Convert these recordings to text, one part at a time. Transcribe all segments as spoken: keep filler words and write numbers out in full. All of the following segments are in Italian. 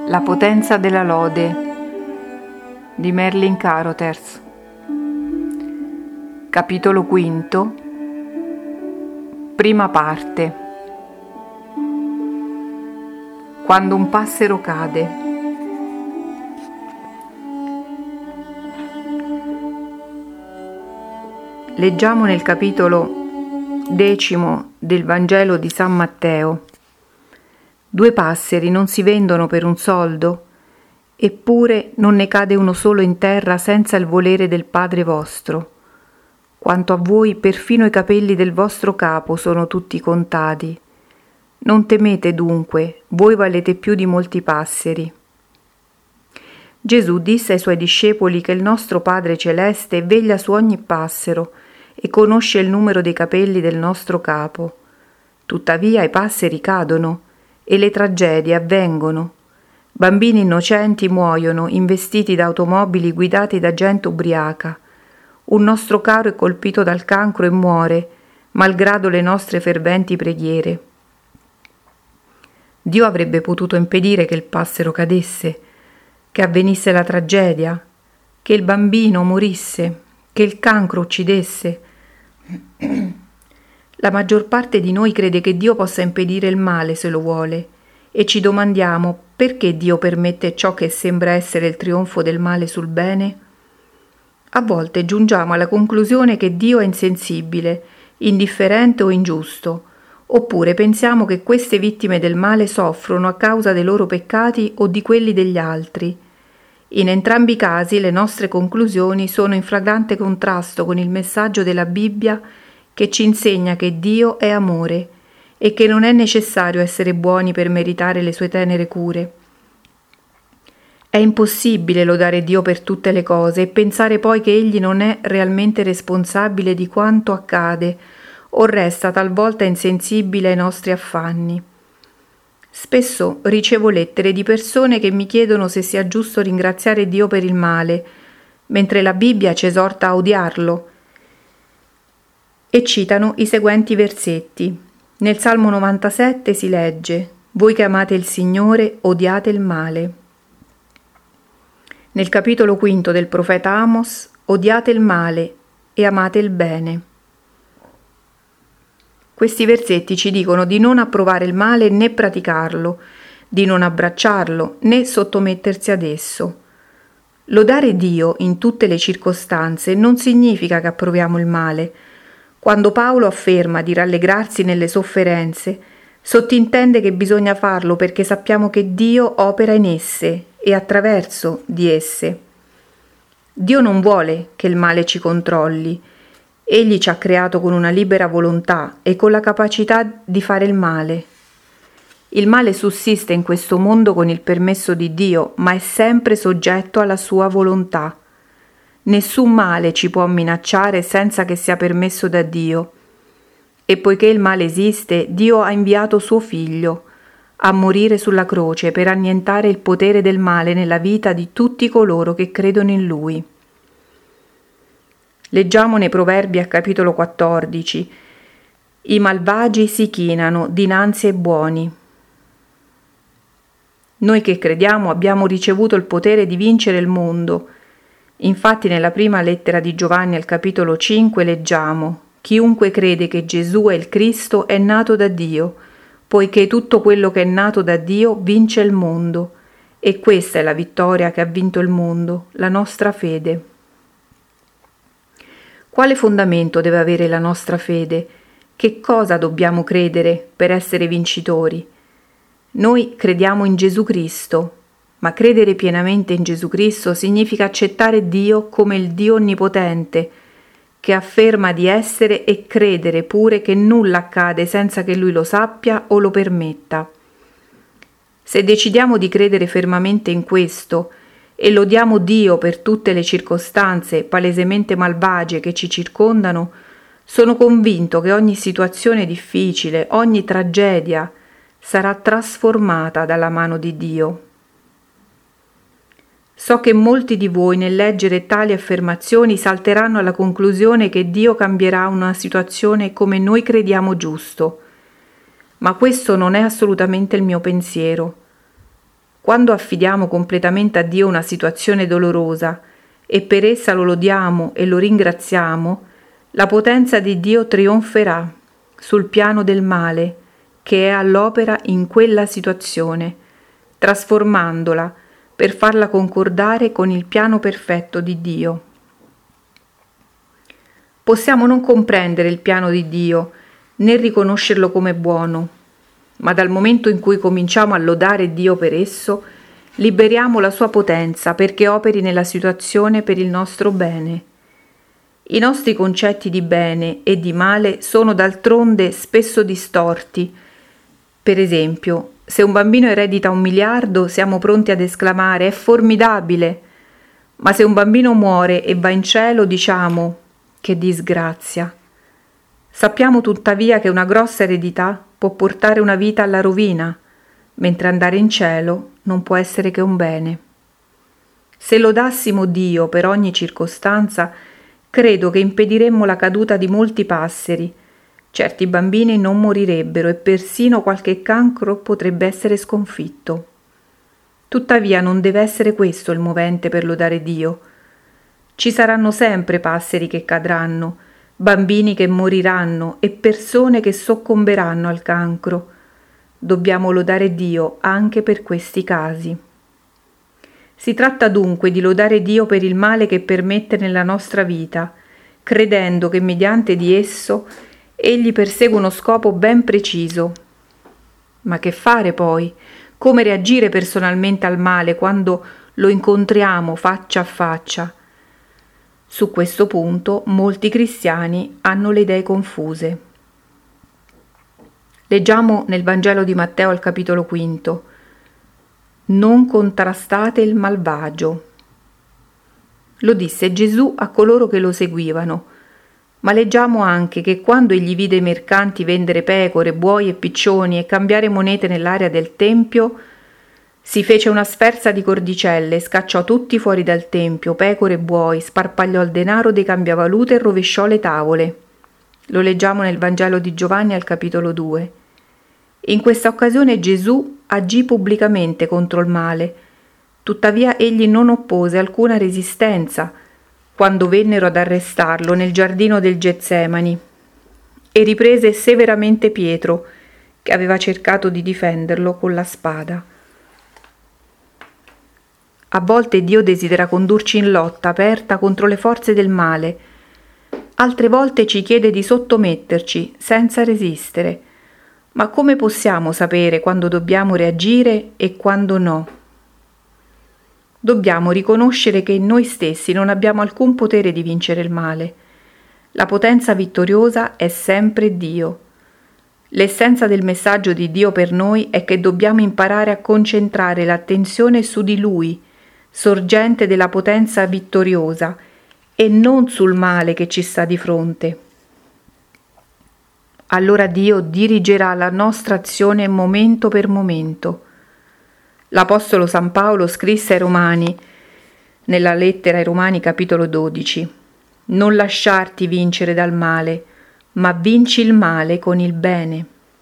La potenza della lode di Merlin Carothers. Capitolo quinto, prima parte. Quando un passero cade. Leggiamo nel capitolo decimo del Vangelo di San Matteo. Due passeri non si vendono per un soldo, eppure non ne cade uno solo in terra senza il volere del Padre vostro. Quanto a voi, perfino i capelli del vostro capo sono tutti contati. Non temete dunque, voi valete più di molti passeri. Gesù disse ai suoi discepoli che il nostro Padre Celeste veglia su ogni passero e conosce il numero dei capelli del nostro capo. Tuttavia i passeri cadono e le tragedie avvengono. Bambini innocenti muoiono investiti da automobili guidati da gente ubriaca. Un nostro caro è colpito dal cancro e muore, malgrado le nostre ferventi preghiere. Dio avrebbe potuto impedire che il passero cadesse, che avvenisse la tragedia, che il bambino morisse, che il cancro uccidesse. La maggior parte di noi crede che Dio possa impedire il male se lo vuole, e ci domandiamo perché Dio permette ciò che sembra essere il trionfo del male sul bene? A volte giungiamo alla conclusione che Dio è insensibile, indifferente o ingiusto, oppure pensiamo che queste vittime del male soffrono a causa dei loro peccati o di quelli degli altri. In entrambi i casi le nostre conclusioni sono in flagrante contrasto con il messaggio della Bibbia che ci insegna che Dio è amore e che non è necessario essere buoni per meritare le sue tenere cure. È impossibile lodare Dio per tutte le cose e pensare poi che Egli non è realmente responsabile di quanto accade o resta talvolta insensibile ai nostri affanni. Spesso ricevo lettere di persone che mi chiedono se sia giusto ringraziare Dio per il male, mentre la Bibbia ci esorta a odiarlo, e citano i seguenti versetti. Nel Salmo novantasette si legge: «Voi che amate il Signore, odiate il male». Nel capitolo quinto del profeta Amos: «Odiate il male e amate il bene». Questi versetti ci dicono di non approvare il male né praticarlo, di non abbracciarlo né sottomettersi ad esso. Lodare Dio in tutte le circostanze non significa che approviamo il male. Quando Paolo afferma di rallegrarsi nelle sofferenze, sottintende che bisogna farlo perché sappiamo che Dio opera in esse e attraverso di esse. Dio non vuole che il male ci controlli. Egli ci ha creato con una libera volontà e con la capacità di fare il male. Il male sussiste in questo mondo con il permesso di Dio, ma è sempre soggetto alla sua volontà. Nessun male ci può minacciare senza che sia permesso da Dio. E poiché il male esiste, Dio ha inviato suo Figlio a morire sulla croce per annientare il potere del male nella vita di tutti coloro che credono in Lui. Leggiamo nei Proverbi al capitolo quattordici: «I malvagi si chinano dinanzi ai buoni». Noi che crediamo abbiamo ricevuto il potere di vincere il mondo. Infatti nella prima lettera di Giovanni al capitolo cinque leggiamo: «Chiunque crede che Gesù è il Cristo è nato da Dio, poiché tutto quello che è nato da Dio vince il mondo, e questa è la vittoria che ha vinto il mondo, la nostra fede». Quale fondamento deve avere la nostra fede? Che cosa dobbiamo credere per essere vincitori? Noi crediamo in Gesù Cristo, ma credere pienamente in Gesù Cristo significa accettare Dio come il Dio onnipotente, che afferma di essere, e credere pure che nulla accade senza che Lui lo sappia o lo permetta. Se decidiamo di credere fermamente in questo e lodiamo Dio per tutte le circostanze palesemente malvagie che ci circondano, sono convinto che ogni situazione difficile, ogni tragedia sarà trasformata dalla mano di Dio. So che molti di voi nel leggere tali affermazioni salteranno alla conclusione che Dio cambierà una situazione come noi crediamo giusto, ma questo non è assolutamente il mio pensiero. quando affidiamo completamente a Dio una situazione dolorosa e per essa lo lodiamo e lo ringraziamo, la potenza di Dio trionferà sul piano del male che è all'opera in quella situazione, trasformandola per farla concordare con il piano perfetto di Dio. Possiamo non comprendere il piano di Dio né riconoscerlo come buono, ma dal momento in cui cominciamo a lodare Dio per esso, liberiamo la sua potenza perché operi nella situazione per il nostro bene. I nostri concetti di bene e di male sono d'altronde spesso distorti. Per esempio, se un bambino eredita un miliardo, siamo pronti ad esclamare «è formidabile», ma se un bambino muore e va in cielo, diciamo «che disgrazia». Sappiamo tuttavia che una grossa eredità può portare una vita alla rovina, mentre andare in cielo non può essere che un bene. Se lodassimo Dio per ogni circostanza, credo che impediremmo la caduta di molti passeri. Certi bambini non morirebbero e persino qualche cancro potrebbe essere sconfitto. Tuttavia non deve essere questo il movente per lodare Dio. Ci saranno sempre passeri che cadranno, bambini che moriranno e persone che soccomberanno al cancro. Dobbiamo lodare Dio anche per questi casi. Si tratta dunque di lodare Dio per il male che permette nella nostra vita, credendo che mediante di esso Egli persegue uno scopo ben preciso. Ma che fare poi? Come reagire personalmente al male quando lo incontriamo faccia a faccia? Su questo punto molti cristiani hanno le idee confuse. Leggiamo nel Vangelo di Matteo al capitolo quinto. Non contrastate il malvagio. Lo disse Gesù a coloro che lo seguivano. Ma leggiamo anche che quando egli vide i mercanti vendere pecore, buoi e piccioni e cambiare monete nell'area del tempio, si fece una sferza di cordicelle, scacciò tutti fuori dal tempio, pecore e buoi, sparpagliò il denaro dei cambiavalute e rovesciò le tavole. Lo leggiamo nel Vangelo di Giovanni al capitolo due. In questa occasione Gesù agì pubblicamente contro il male, tuttavia egli non oppose alcuna resistenza quando vennero ad arrestarlo nel giardino del Getsemani, e riprese severamente Pietro, che aveva cercato di difenderlo con la spada. A volte Dio desidera condurci in lotta aperta contro le forze del male, altre volte ci chiede di sottometterci senza resistere. Ma come possiamo sapere quando dobbiamo reagire e quando no? Dobbiamo riconoscere che in noi stessi non abbiamo alcun potere di vincere il male. La potenza vittoriosa è sempre Dio. L'essenza del messaggio di Dio per noi è che dobbiamo imparare a concentrare l'attenzione su di Lui, sorgente della potenza vittoriosa, e non sul male che ci sta di fronte. Allora Dio dirigerà la nostra azione momento per momento. L'Apostolo San Paolo scrisse ai Romani, nella lettera ai Romani capitolo dodici, «Non lasciarti vincere dal male, ma vinci il male con il bene».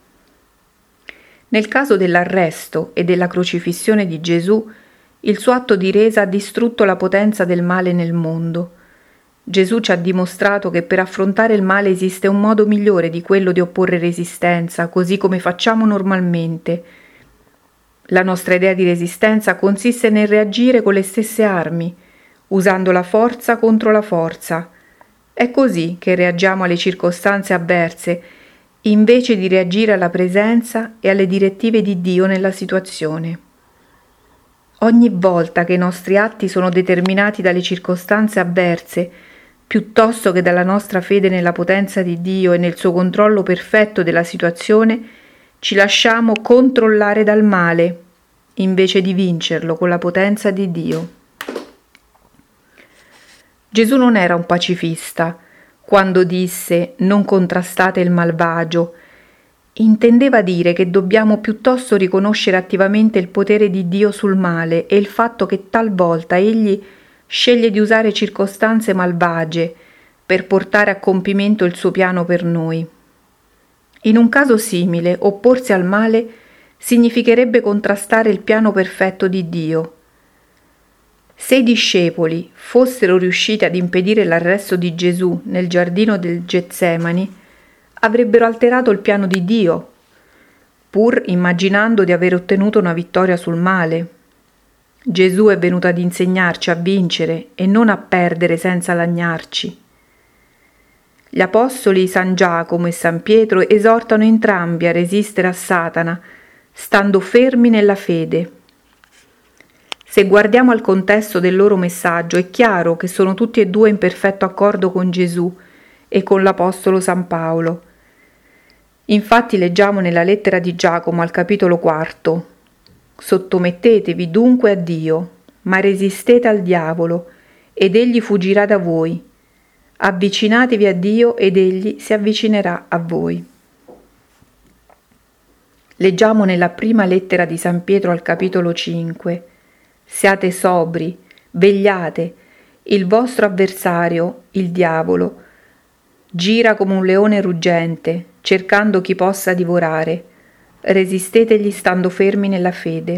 Nel caso dell'arresto e della crocifissione di Gesù, il suo atto di resa ha distrutto la potenza del male nel mondo. Gesù ci ha dimostrato che per affrontare il male esiste un modo migliore di quello di opporre resistenza, così come facciamo normalmente. La nostra idea di resistenza consiste nel reagire con le stesse armi, usando la forza contro la forza. È così che reagiamo alle circostanze avverse, invece di reagire alla presenza e alle direttive di Dio nella situazione. Ogni volta che i nostri atti sono determinati dalle circostanze avverse, piuttosto che dalla nostra fede nella potenza di Dio e nel suo controllo perfetto della situazione, ci lasciamo controllare dal male, invece di vincerlo con la potenza di Dio. Gesù non era un pacifista quando disse «non contrastate il malvagio». Intendeva dire che dobbiamo piuttosto riconoscere attivamente il potere di Dio sul male e il fatto che talvolta Egli sceglie di usare circostanze malvagie per portare a compimento il suo piano per noi. In un caso simile, opporsi al male significherebbe contrastare il piano perfetto di Dio. Se i discepoli fossero riusciti ad impedire l'arresto di Gesù nel giardino del Getsemani, avrebbero alterato il piano di Dio, pur immaginando di aver ottenuto una vittoria sul male. Gesù è venuto ad insegnarci a vincere e non a perdere senza lagnarci. Gli apostoli San Giacomo e San Pietro esortano entrambi a resistere a Satana, stando fermi nella fede. Se guardiamo al contesto del loro messaggio, è chiaro che sono tutti e due in perfetto accordo con Gesù e con l'Apostolo San Paolo. Infatti leggiamo nella lettera di Giacomo al capitolo quarto: «Sottomettetevi dunque a Dio, ma resistete al diavolo, ed egli fuggirà da voi. Avvicinatevi a Dio ed egli si avvicinerà a voi». Leggiamo nella prima lettera di San Pietro al capitolo cinque: «Siate sobri, vegliate, il vostro avversario, il diavolo, gira come un leone ruggente, cercando chi possa divorare. Resistetegli stando fermi nella fede».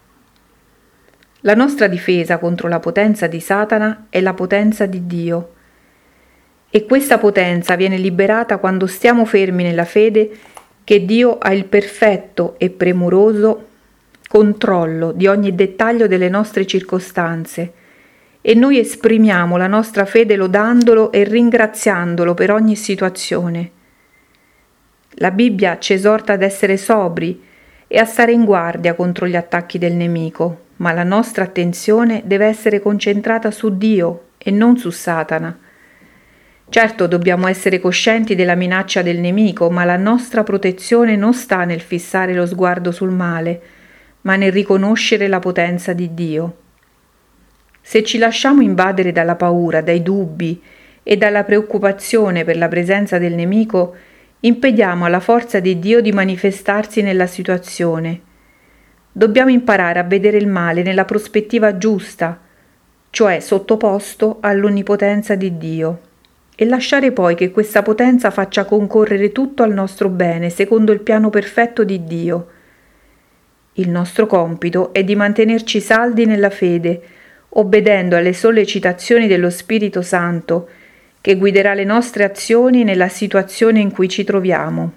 La nostra difesa contro la potenza di Satana è la potenza di Dio. E questa potenza viene liberata quando stiamo fermi nella fede che Dio ha il perfetto e premuroso controllo di ogni dettaglio delle nostre circostanze, e noi esprimiamo la nostra fede lodandolo e ringraziandolo per ogni situazione. La Bibbia ci esorta ad essere sobri e a stare in guardia contro gli attacchi del nemico, ma la nostra attenzione deve essere concentrata su Dio e non su Satana. Certo, dobbiamo essere coscienti della minaccia del nemico, ma la nostra protezione non sta nel fissare lo sguardo sul male, ma nel riconoscere la potenza di Dio. Se ci lasciamo invadere dalla paura, dai dubbi e dalla preoccupazione per la presenza del nemico, impediamo alla forza di Dio di manifestarsi nella situazione. Dobbiamo imparare a vedere il male nella prospettiva giusta, cioè sottoposto all'onnipotenza di Dio, e lasciare poi che questa potenza faccia concorrere tutto al nostro bene secondo il piano perfetto di Dio. Il nostro compito è di mantenerci saldi nella fede, obbedendo alle sollecitazioni dello Spirito Santo, che guiderà le nostre azioni nella situazione in cui ci troviamo.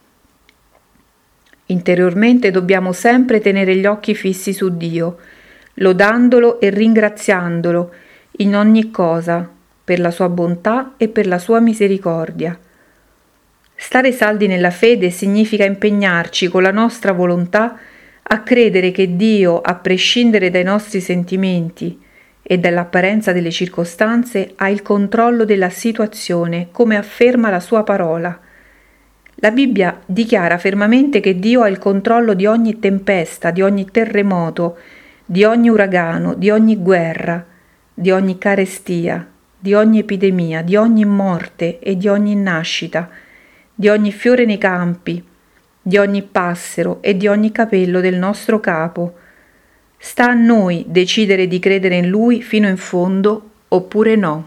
Interiormente dobbiamo sempre tenere gli occhi fissi su Dio, lodandolo e ringraziandolo in ogni cosa, per la sua bontà e per la sua misericordia. Stare saldi nella fede significa impegnarci con la nostra volontà a credere che Dio, a prescindere dai nostri sentimenti e dall'apparenza delle circostanze, ha il controllo della situazione, come afferma la sua parola. La Bibbia dichiara fermamente che Dio ha il controllo di ogni tempesta, di ogni terremoto, di ogni uragano, di ogni guerra, di ogni carestia, di ogni epidemia, di ogni morte e di ogni nascita, di ogni fiore nei campi, di ogni passero e di ogni capello del nostro capo. Sta a noi decidere di credere in Lui fino in fondo oppure no.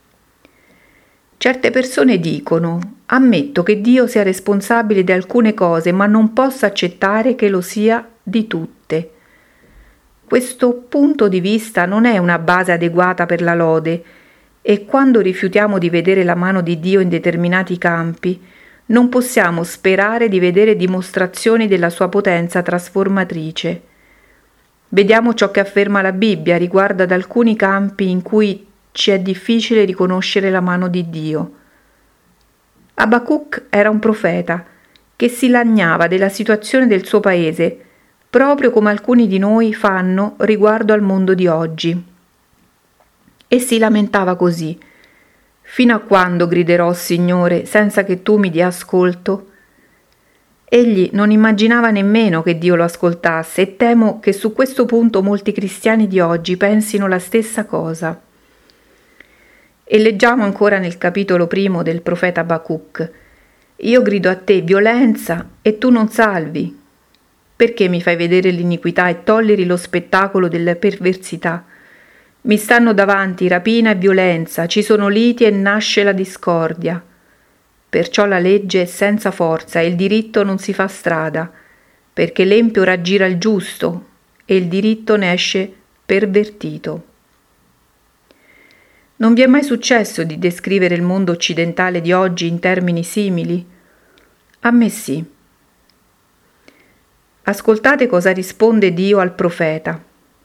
Certe persone dicono: ammetto che Dio sia responsabile di alcune cose, ma non posso accettare che lo sia di tutte. Questo punto di vista non è una base adeguata per la lode, e quando rifiutiamo di vedere la mano di Dio in determinati campi, non possiamo sperare di vedere dimostrazioni della sua potenza trasformatrice. Vediamo ciò che afferma la Bibbia riguardo ad alcuni campi in cui ci è difficile riconoscere la mano di Dio. Abacuc era un profeta che si lagnava della situazione del suo paese, proprio come alcuni di noi fanno riguardo al mondo di oggi. E si lamentava così: «Fino a quando griderò, Signore, senza che tu mi dia ascolto?» Egli non immaginava nemmeno che Dio lo ascoltasse, e temo che su questo punto molti cristiani di oggi pensino la stessa cosa. E leggiamo ancora nel capitolo primo del profeta Abacuc: «Io grido a te violenza e tu non salvi. Perché mi fai vedere l'iniquità e tolleri lo spettacolo della perversità? Mi stanno davanti rapina e violenza, ci sono liti e nasce la discordia. Perciò la legge è senza forza e il diritto non si fa strada. perché l'empio raggira il giusto e il diritto ne esce pervertito. Non vi è mai successo di descrivere il mondo occidentale di oggi in termini simili? A me sì. Ascoltate cosa risponde Dio al profeta.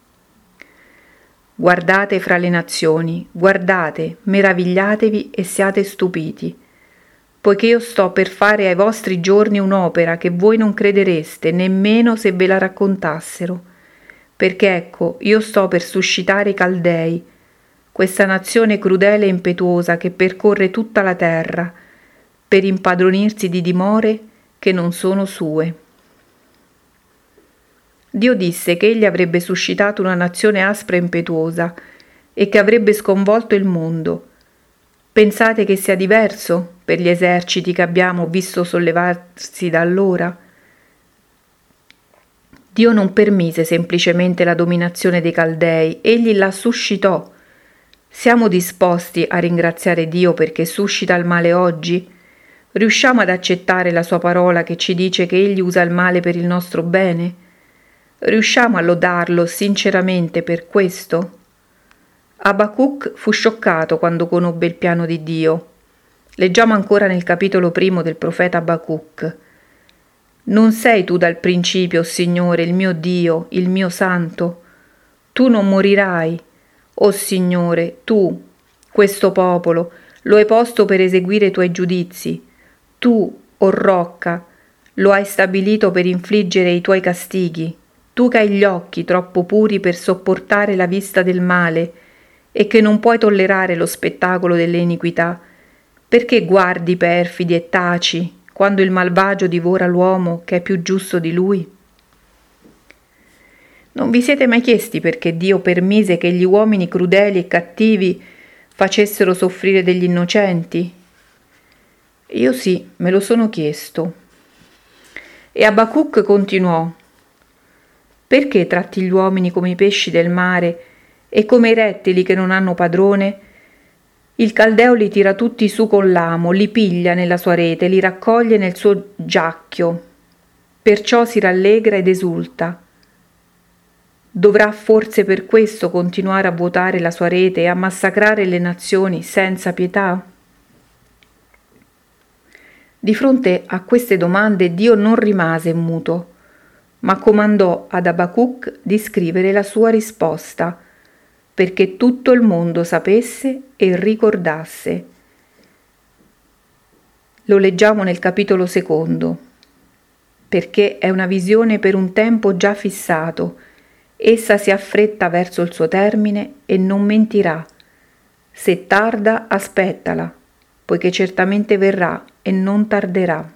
Guardate fra le nazioni, guardate, meravigliatevi e siate stupiti, poiché io sto per fare ai vostri giorni un'opera che voi non credereste nemmeno se ve la raccontassero, perché ecco, io sto per suscitare i Caldei, questa nazione crudele e impetuosa che percorre tutta la terra, per impadronirsi di dimore che non sono sue. Dio disse che egli avrebbe suscitato una nazione aspra e impetuosa e che avrebbe sconvolto il mondo. Pensate che sia diverso per gli eserciti che abbiamo visto sollevarsi da allora? Dio non permise semplicemente la dominazione dei Caldei, egli la suscitò. Siamo disposti a ringraziare Dio perché suscita il male oggi? Riusciamo ad accettare la sua parola che ci dice che egli usa il male per il nostro bene? Riusciamo a lodarlo sinceramente per questo? Abacuc fu scioccato quando conobbe il piano di Dio. Leggiamo ancora nel capitolo primo del profeta Abacuc. Non sei tu dal principio, Signore, il mio Dio, il mio santo. Tu non morirai. O Signore, tu, questo popolo, lo hai posto per eseguire i tuoi giudizi. Tu, o rocca, lo hai stabilito per infliggere i tuoi castighi. Tu che hai gli occhi troppo puri per sopportare la vista del male e che non puoi tollerare lo spettacolo delle iniquità, perché guardi perfidi e taci quando il malvagio divora l'uomo che è più giusto di lui? Non vi siete mai chiesti perché Dio permise che gli uomini crudeli e cattivi facessero soffrire degli innocenti? Io sì, me lo sono chiesto. E Abacuc continuò: perché tratti gli uomini come i pesci del mare e come i rettili che non hanno padrone? Il Caldeo li tira tutti su con l'amo, li piglia nella sua rete, li raccoglie nel suo giacchio. Perciò si rallegra ed esulta. Dovrà forse per questo continuare a vuotare la sua rete e a massacrare le nazioni senza pietà? Di fronte a queste domande Dio non rimase muto, ma comandò ad Abacuc di scrivere la sua risposta, perché tutto il mondo sapesse e ricordasse. Lo leggiamo nel capitolo secondo, perché è una visione per un tempo già fissato, essa si affretta verso il suo termine e non mentirà. Se tarda, aspettala, poiché certamente verrà e non tarderà.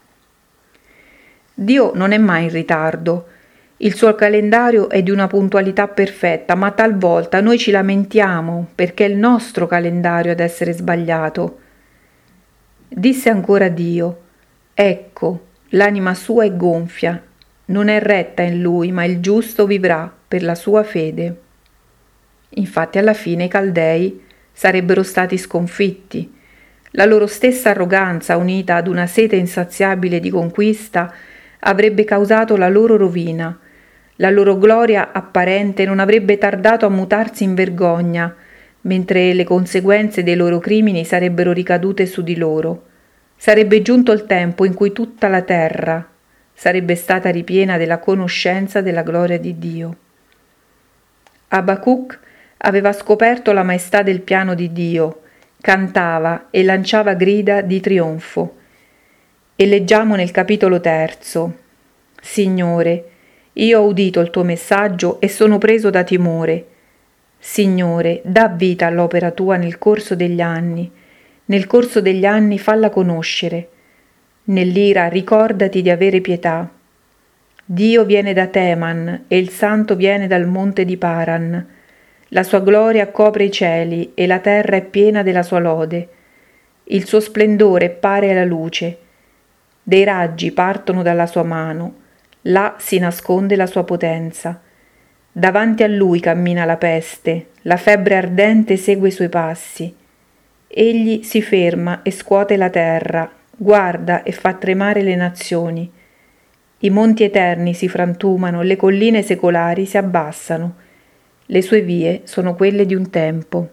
Dio non è mai in ritardo. Il suo calendario è di una puntualità perfetta, ma talvolta noi ci lamentiamo perché è il nostro calendario ad essere sbagliato. Disse ancora Dio: ecco, l'anima sua è gonfia, non è retta in lui, ma il giusto vivrà per la sua fede. Infatti alla fine i Caldei sarebbero stati sconfitti. La loro stessa arroganza, unita ad una sete insaziabile di conquista, avrebbe causato la loro rovina. La loro gloria apparente non avrebbe tardato a mutarsi in vergogna, mentre le conseguenze dei loro crimini sarebbero ricadute su di loro. Sarebbe giunto il tempo in cui tutta la terra sarebbe stata ripiena della conoscenza della gloria di Dio. Abacuc aveva scoperto la maestà del piano di Dio, cantava e lanciava grida di trionfo. E leggiamo nel capitolo terzo: Signore, io ho udito il tuo messaggio e sono preso da timore. Signore, dà vita all'opera tua nel corso degli anni. Nel corso degli anni falla conoscere. Nell'ira ricordati di avere pietà. Dio viene da Teman e il Santo viene dal monte di Paran. La sua gloria copre i cieli e la terra è piena della sua lode. Il suo splendore pare alla luce. Dei raggi partono dalla sua mano, là si nasconde la sua potenza. Davanti a lui cammina la peste, la febbre ardente segue i suoi passi. Egli si ferma e scuote la terra, guarda e fa tremare le nazioni. I monti eterni si frantumano, le colline secolari si abbassano. Le sue vie sono quelle di un tempo.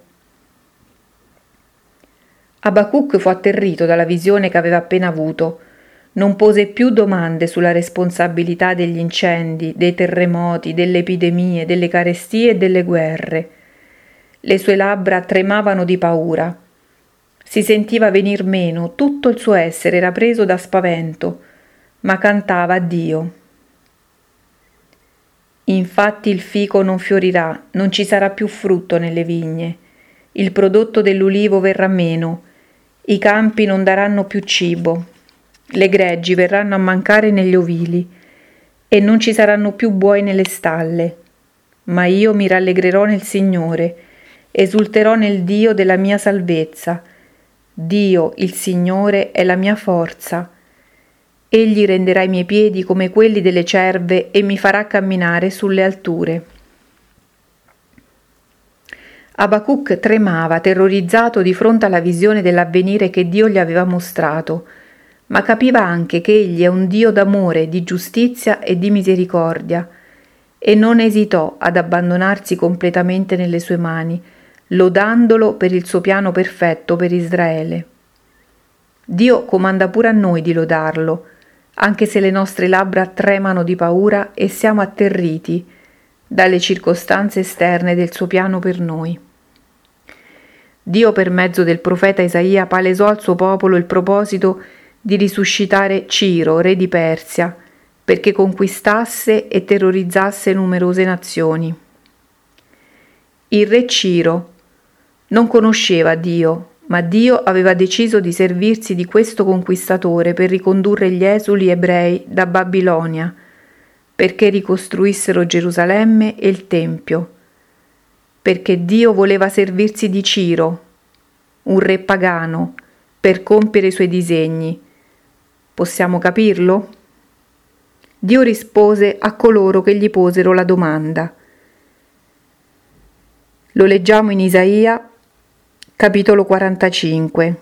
Abacuc fu atterrito dalla visione che aveva appena avuto. Non pose più domande sulla responsabilità degli incendi, dei terremoti, delle epidemie, delle carestie e delle guerre. Le sue labbra tremavano di paura. Si sentiva venir meno, tutto il suo essere era preso da spavento, ma cantava a Dio. Infatti il fico non fiorirà, non ci sarà più frutto nelle vigne, il prodotto dell'ulivo verrà meno, i campi non daranno più cibo, le greggi verranno a mancare negli ovili e non ci saranno più buoi nelle stalle. Ma io mi rallegrerò nel Signore, esulterò nel Dio della mia salvezza. Dio, il Signore, è la mia forza. Egli renderà i miei piedi come quelli delle cerve e mi farà camminare sulle alture. Abacuc tremava, terrorizzato di fronte alla visione dell'avvenire che Dio gli aveva mostrato, ma capiva anche che egli è un Dio d'amore, di giustizia e di misericordia, e non esitò ad abbandonarsi completamente nelle sue mani, lodandolo per il suo piano perfetto per Israele. Dio comanda pure a noi di lodarlo, anche se le nostre labbra tremano di paura e siamo atterriti dalle circostanze esterne del suo piano per noi. Dio, per mezzo del profeta Isaia, palesò al suo popolo il proposito di risuscitare Ciro, re di Persia, perché conquistasse e terrorizzasse numerose nazioni. Il re Ciro non conosceva Dio, ma Dio aveva deciso di servirsi di questo conquistatore per ricondurre gli esuli ebrei da Babilonia, perché ricostruissero Gerusalemme e il Tempio, perché Dio voleva servirsi di Ciro, un re pagano, per compiere i suoi disegni. Possiamo capirlo? Dio rispose a coloro che gli posero la domanda. Lo leggiamo in Isaia, capitolo quarantacinque.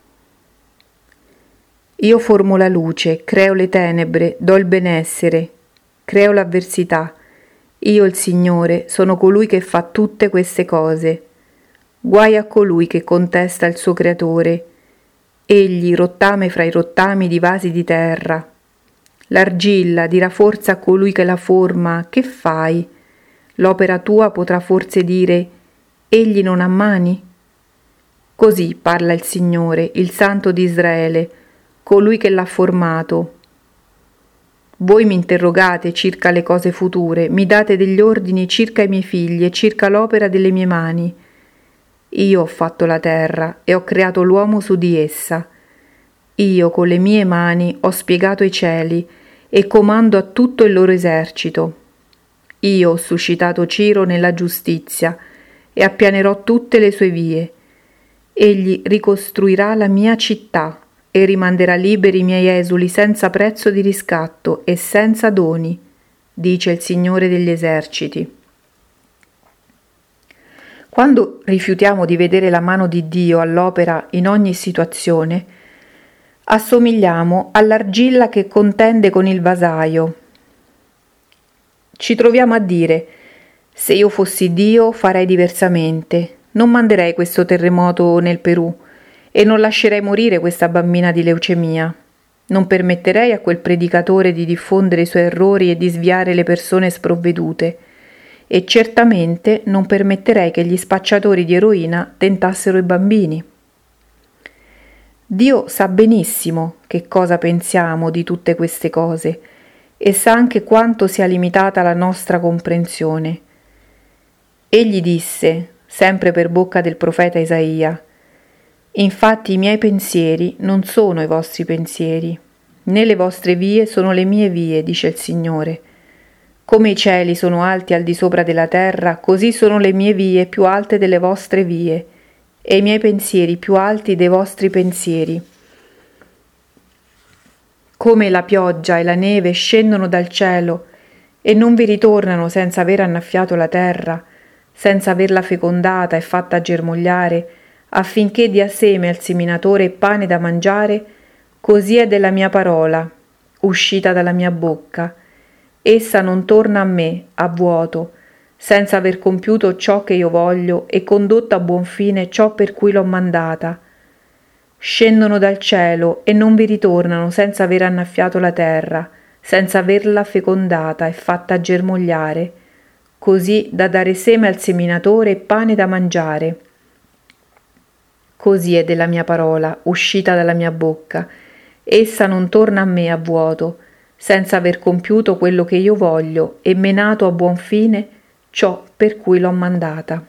Io formo la luce, creo le tenebre, do il benessere, creo l'avversità. Io, il Signore, sono colui che fa tutte queste cose. Guai a colui che contesta il suo creatore. Egli, rottame fra i rottami di vasi di terra. L'argilla dirà forse a colui che la forma: che fai? L'opera tua potrà forse dire: egli non ha mani? Così parla il Signore, il Santo di Israele, colui che l'ha formato. Voi mi interrogate circa le cose future, mi date degli ordini circa i miei figli e circa l'opera delle mie mani. Io ho fatto la terra e ho creato l'uomo su di essa. Io con le mie mani ho spiegato i cieli e comando a tutto il loro esercito. Io ho suscitato Ciro nella giustizia e appianerò tutte le sue vie. Egli ricostruirà la mia città e rimanderà liberi i miei esuli senza prezzo di riscatto e senza doni, dice il Signore degli eserciti. Quando rifiutiamo di vedere la mano di Dio all'opera in ogni situazione, assomigliamo all'argilla che contende con il vasaio. Ci troviamo a dire: se io fossi Dio farei diversamente, non manderei questo terremoto nel Perù e non lascerei morire questa bambina di leucemia. Non permetterei a quel predicatore di diffondere i suoi errori e di sviare le persone sprovvedute. E certamente non permetterei che gli spacciatori di eroina tentassero i bambini. Dio sa benissimo che cosa pensiamo di tutte queste cose e sa anche quanto sia limitata la nostra comprensione. Egli disse, sempre per bocca del profeta Isaia: infatti i miei pensieri non sono i vostri pensieri, né le vostre vie sono le mie vie, dice il Signore. Come i cieli sono alti al di sopra della terra, così sono le mie vie più alte delle vostre vie, e i miei pensieri più alti dei vostri pensieri. Come la pioggia e la neve scendono dal cielo e non vi ritornano senza aver annaffiato la terra, senza averla fecondata e fatta germogliare, affinché dia seme al seminatore e pane da mangiare, così è della mia parola, uscita dalla mia bocca. Essa non torna a me, a vuoto, senza aver compiuto ciò che io voglio e condotto a buon fine ciò per cui l'ho mandata. Scendono dal cielo e non vi ritornano senza aver annaffiato la terra, senza averla fecondata e fatta germogliare, così da dare seme al seminatore e pane da mangiare. Così è della mia parola, uscita dalla mia bocca. Essa non torna a me a vuoto, senza aver compiuto quello che io voglio e menato a buon fine ciò per cui l'ho mandata.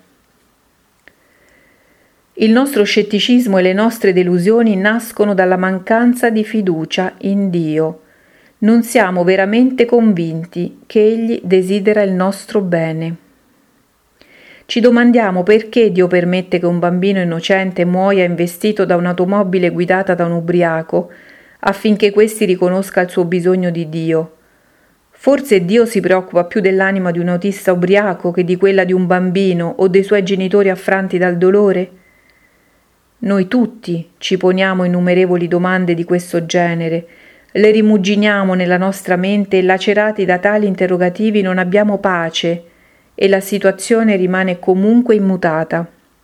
Il nostro scetticismo e le nostre delusioni nascono dalla mancanza di fiducia in Dio. Non siamo veramente convinti che Egli desidera il nostro bene. Ci domandiamo perché Dio permette che un bambino innocente muoia investito da un'automobile guidata da un ubriaco, affinché questi riconosca il suo bisogno di Dio. Forse Dio si preoccupa più dell'anima di un autista ubriaco che di quella di un bambino o dei suoi genitori affranti dal dolore? Noi tutti ci poniamo innumerevoli domande di questo genere, le rimuginiamo nella nostra mente e lacerati da tali interrogativi non abbiamo pace e la situazione rimane comunque immutata.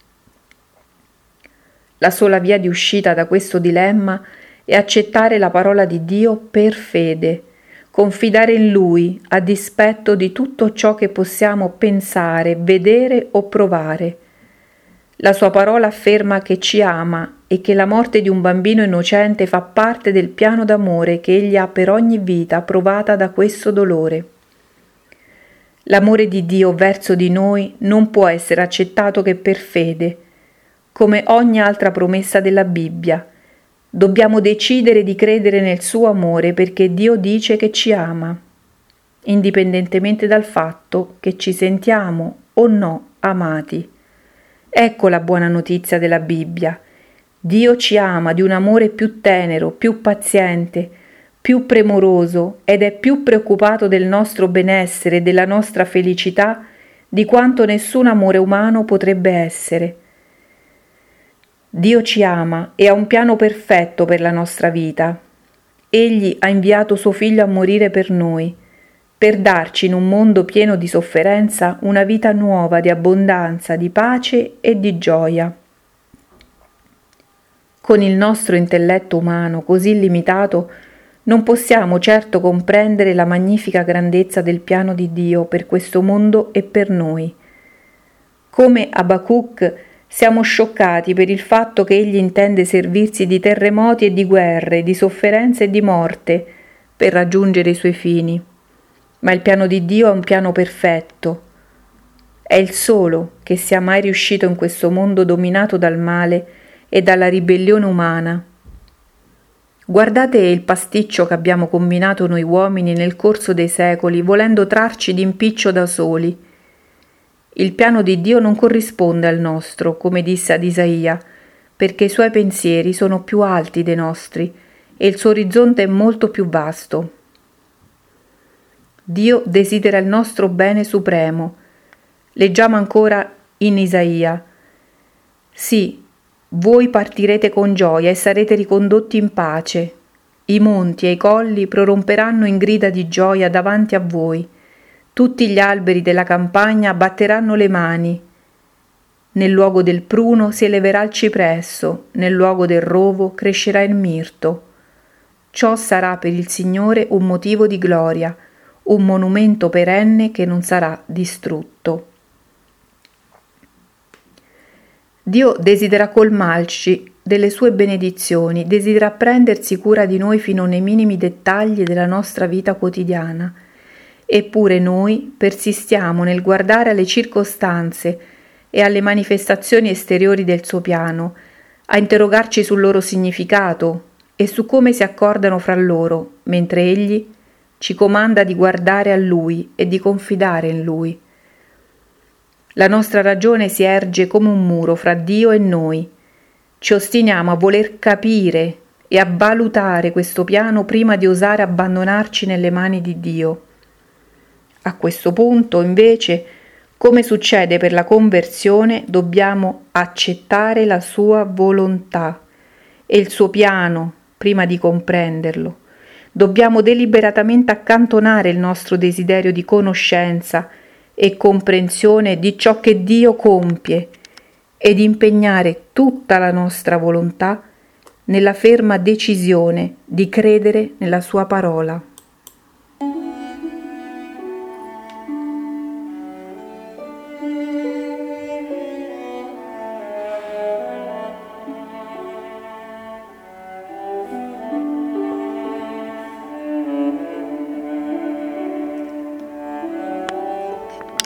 La sola via di uscita da questo dilemma è accettare la parola di Dio per fede, confidare in Lui a dispetto di tutto ciò che possiamo pensare, vedere o provare. La sua parola afferma che ci ama e che la morte di un bambino innocente fa parte del piano d'amore che Egli ha per ogni vita provata da questo dolore. L'amore di Dio verso di noi non può essere accettato che per fede, come ogni altra promessa della Bibbia. Dobbiamo decidere di credere nel suo amore perché Dio dice che ci ama, indipendentemente dal fatto che ci sentiamo o no amati. Ecco la buona notizia della Bibbia. Dio ci ama di un amore più tenero, più paziente, più premuroso ed è più preoccupato del nostro benessere e della nostra felicità di quanto nessun amore umano potrebbe essere. Dio ci ama e ha un piano perfetto per la nostra vita. Egli ha inviato suo Figlio a morire per noi, per darci in un mondo pieno di sofferenza una vita nuova di abbondanza, di pace e di gioia. Con il nostro intelletto umano così limitato non possiamo certo comprendere la magnifica grandezza del piano di Dio per questo mondo e per noi. Come Abacuc siamo scioccati per il fatto che egli intende servirsi di terremoti e di guerre, di sofferenze e di morte per raggiungere i suoi fini. Ma il piano di Dio è un piano perfetto. È il solo che sia mai riuscito in questo mondo dominato dal male e dalla ribellione umana. Guardate il pasticcio che abbiamo combinato noi uomini nel corso dei secoli, volendo trarci d'impiccio da soli. Il piano di Dio non corrisponde al nostro, come disse ad Isaia, perché i suoi pensieri sono più alti dei nostri e il suo orizzonte è molto più vasto. Dio desidera il nostro bene supremo. Leggiamo ancora in Isaia: sì, voi partirete con gioia e sarete ricondotti in pace. I monti e i colli proromperanno in grida di gioia davanti a voi. Tutti gli alberi della campagna batteranno le mani. Nel luogo del pruno si eleverà il cipresso, nel luogo del rovo crescerà il mirto. Ciò sarà per il Signore un motivo di gloria, un monumento perenne che non sarà distrutto. Dio desidera colmarci delle sue benedizioni, desidera prendersi cura di noi fino nei minimi dettagli della nostra vita quotidiana. Eppure noi persistiamo nel guardare alle circostanze e alle manifestazioni esteriori del suo piano, a interrogarci sul loro significato e su come si accordano fra loro, mentre Egli ci comanda di guardare a Lui e di confidare in Lui. La nostra ragione si erge come un muro fra Dio e noi. Ci ostiniamo a voler capire e a valutare questo piano prima di osare abbandonarci nelle mani di Dio. A questo punto, invece, come succede per la conversione, dobbiamo accettare la sua volontà e il suo piano prima di comprenderlo. dobbiamo deliberatamente accantonare il nostro desiderio di conoscenza e comprensione di ciò che Dio compie ed impegnare tutta la nostra volontà nella ferma decisione di credere nella sua parola.